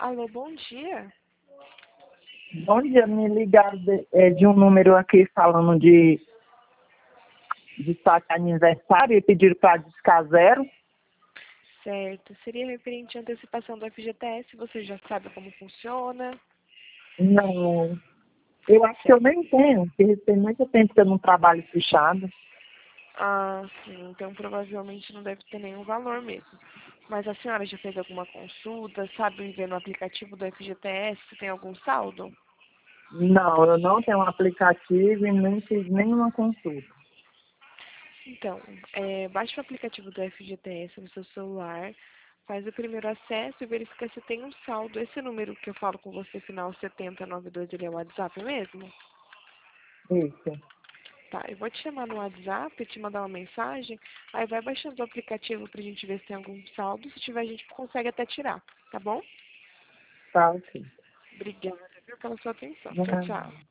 Alô, bom dia. Bom dia, me ligaram de um número aqui falando de estar de aniversário e pediram para discar zero. Certo. Seria referente à antecipação do FGTS, você já sabe como funciona? Não, eu acho que eu nem tenho, porque tem muito tempo que eu não trabalho fechado. Ah, sim. Então provavelmente não deve ter nenhum valor mesmo. Mas a senhora já fez alguma consulta? Sabe ver no aplicativo do FGTS se tem algum saldo? Não, eu não tenho um aplicativo e nem fiz nenhuma consulta. Então, baixe o aplicativo do FGTS no seu celular, faz o primeiro acesso e verifica se tem um saldo. Esse número que eu falo com você, final 7092, ele é o WhatsApp mesmo? Isso, Tá, eu vou te chamar no WhatsApp, te mandar uma mensagem, aí vai baixando o aplicativo pra gente ver se tem algum saldo. Se tiver, a gente consegue até tirar, tá bom? tá ok. Obrigada, viu, pela sua atenção. Tchau, Não. tchau.